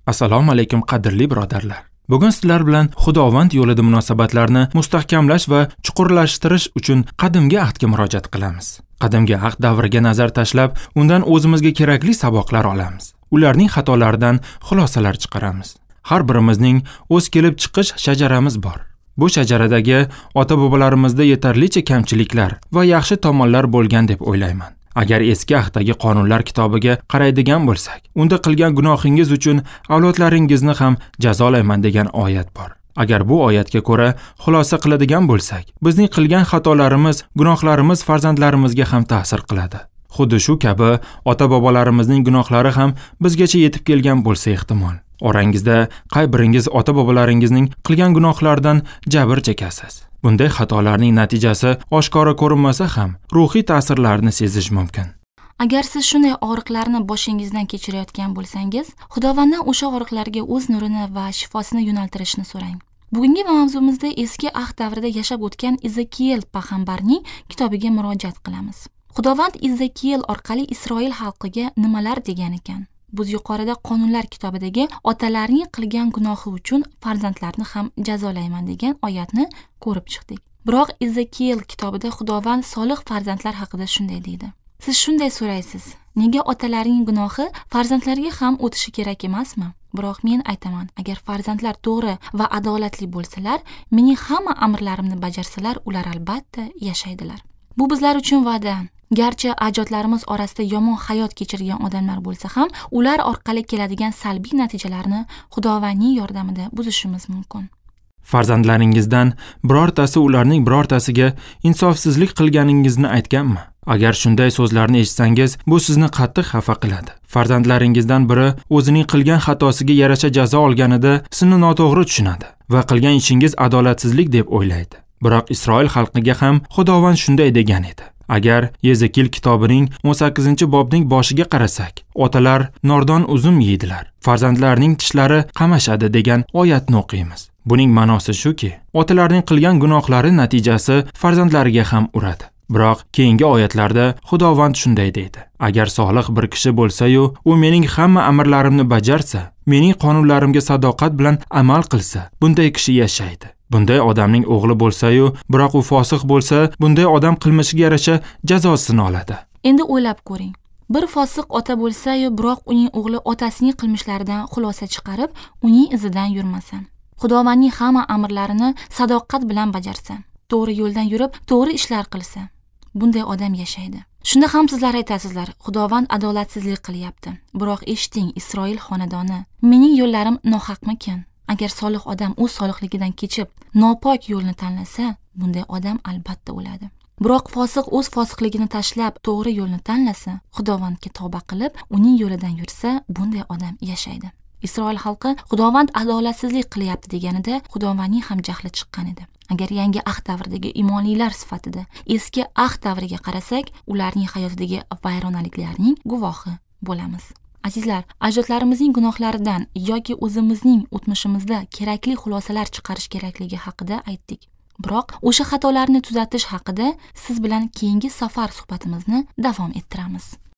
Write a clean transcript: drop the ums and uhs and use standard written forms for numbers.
Assalomu alaykum qadrli birodarlar. Bugun sizlar bilan Xudovand yo'lida munosabatlarni mustahkamlash va chuqurlashtirish uchun qadimgi ahdga murojaat qilamiz. Qadimgi ahd davriga nazar tashlab, undan o'zimizga kerakli saboqlar olamiz. Ularning xatolaridan xulosalar chiqaramiz. Har birimizning o'z kelib chiqish shajaramiz bor. Bu shajaradagi ota-bobolarimizda yetarlicha kamchiliklar va yaxshi tomonlar bo'lgan deb o'ylayman. Agar eski ahddagi qonunlar kitobiga qaraydigan bo'lsak, unda qilgan gunohingiz uchun avlodlaringizni ham jazolayman degan oyat bor. Agar bu oyatga ko'ra xulosa qiladigan bo'lsak, bizning qilgan xatolarimiz, gunohlarimiz farzandlarimizga ham ta'sir qiladi. Xuddi shu kabi ota-bobolarimizning gunohlari ham bizgacha yetib kelgan bo'lsa ehtimol. Orangizda qay biringiz ota-bobolaringizning qilgan gunohlaridan jabr chekasiz? Bunday xatolarning natijasi oshkora ko'rinmasa ham ruhiy ta'sirlarni sezish mumkin. Agar siz shunday og'riqlarni boshingizdan kechirayotgan bo'lsangiz, Xudovanddan o'sha og'riqlarga o'z nurini va shifosini yo'naltirishni so'rang. Bugungi mavzumizda eski ahd davrida yashab o'tgan Ezekiyel payg'ambarning kitobiga murojaat qilamiz. Xudovand Ezekiyel orqali Isroil xalqiga nimalar degan ekan? Biz yuqorida qonunlar kitobidagi otalarning qilgan gunohi uchun farzandlarni ham jazolayman degan oyatni ko'rib chiqdik. Biroq Ezekiyel kitobida Xudovand solih farzandlar haqida shunday deydi. Siz shunday so'raysiz: nega otalarning gunohi farzandlarga ham o'tishi kerak emasmi? Biroq men aytaman, agar farzandlar to'g'ri va adolatli bo'lsalar, mening hamma amrlarimni bajarsalar, ular albatta yashaydilar. Bu bizlar uchun va'da. Garchi ajdodlarimiz orasida yomon hayot kechirgan odamlar bo'lsa ham, ular orqali keladigan salbiy natijalarni Xudovandning yordamida buzishimiz mumkin. Farzandlaringizdan birortasi ularning birortasiga insofsizlik qilganingizni aytganmi? Agar shunday so'zlarni eshitsangiz, bu sizni qattiq xafa qiladi. Farzandlaringizdan biri o'zining qilgan xatosiga yarasha jazo olganida sizni noto'g'ri tushunadi va qilgan ishingiz adolatsizlik deb o'ylaydi. Biroq Isroil xalqiga ham Xudovand shunday degan edi. Agar Ezekiyel kitobining 18-bobning boshiga qarasak, otalar nordon uzum yeydilar, farzandlarning tishlari qamashadi degan oyatni o'qiymiz. Buning ma'nosi shuki, otalarning qilgan gunohlari natijasi farzandlariga ham uradi. Biroq keyingi oyatlarda Xudovand shunday deydi: agar solih bir kishi bo'lsa-yu, u mening hamma amrlarimni bajarsa, mening qonunlarimga sadoqat bilan amal qilsa, bunday kishi yashaydi. Bunday odamning o'g'li bo'lsa-yu, biroq u fosiq bo'lsa, bunday odam qilmishiga yarasha jazosini oladi. Endi o'ylab ko'ring. Bir fosiq ota bo'lsa-yu, biroq uning o'g'li otasining qilmishlaridan xulosa chiqarib, uning izidan yurmasa, Xudovandning hamma amrlarini sadoqat bilan bajarsa, to'g'ri yo'ldan yurib, to'g'ri ishlar qilsa, bunday odam yashaydi. Shunda ham sizlar aytasizlar, Xudovand adolatsizlik qilyapti. Biroq eshiting, Isroil xonadoni, mening yo'llarim nohaqmikan? Agar solih odam o'z solihligidan kechib, nopok yo'lni tanlasa, bunday odam albatta o'ladi. Biroq fosiq o'z fosiqligini tashlab, to'g'ri yo'lni tanlasa, Xudovandga tavba qilib, uning yo'lidan yursa, bunday odam yashaydi. Isroil xalqi Xudovand adolatsizlik qilyapti deganida, Xudovandning ham jahli chiqqan edi. Agar yangi ahd davridagi imonlilar sifatida eski ahd davriga qarasak, ularning hayotidagi vayronaliklarning guvohi bo'lamiz. Azizlar, ajdodlarimizning gunohlaridan yoki o'zimizning o'tmishimizda kerakli xulosalar chiqarish kerakligi haqida aytdik. Biroq o'sha xatolarni tuzatish haqida siz bilan keyingi safar suhbatimizni davom ettiramiz.